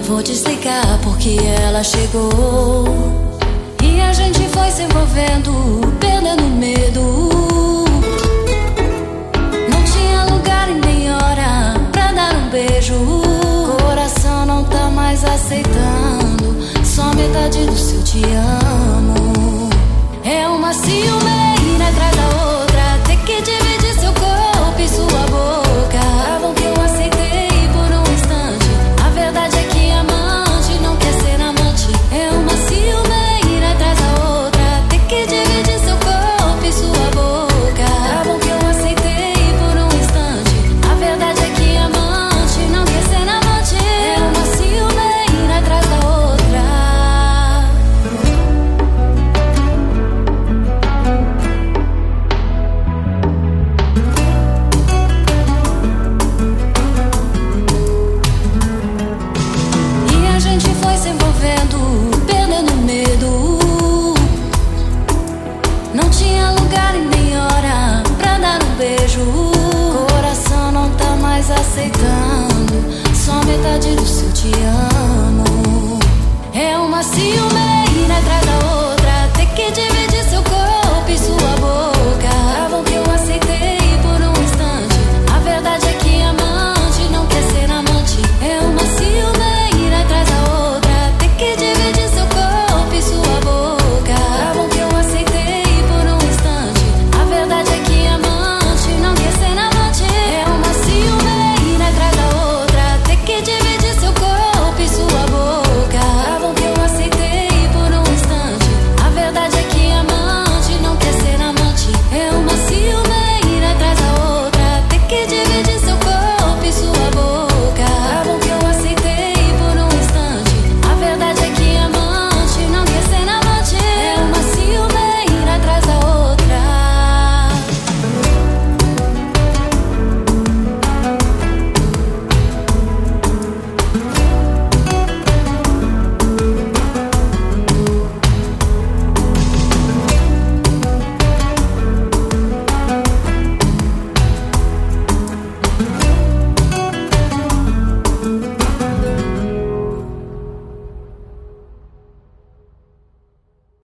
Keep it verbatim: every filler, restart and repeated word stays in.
Vou te explicar porque ela chegou e a gente foi se envolvendo, perdendo medo. Não tinha lugar e nem hora pra dar um beijo. Coração não tá mais aceitando só metade do seu te amo. É uma ciumeira atrás da outra, ter que dividir seu corpo e sua boca. Tá bom que eu aceitei por um instante, a verdade é que amante não quer ser amante. É uma ciumeira atrás da outra, ter que dividir seu corpo e sua boca. Tá bom que eu aceitei por um instante, a verdade é que amante não quer ser amante. É uma ciumeira atrás da outra. Se envolvendo, perdendo medo. Não tinha lugar e nem hora pra dar um beijo. Coração não tá mais aceitando só metade do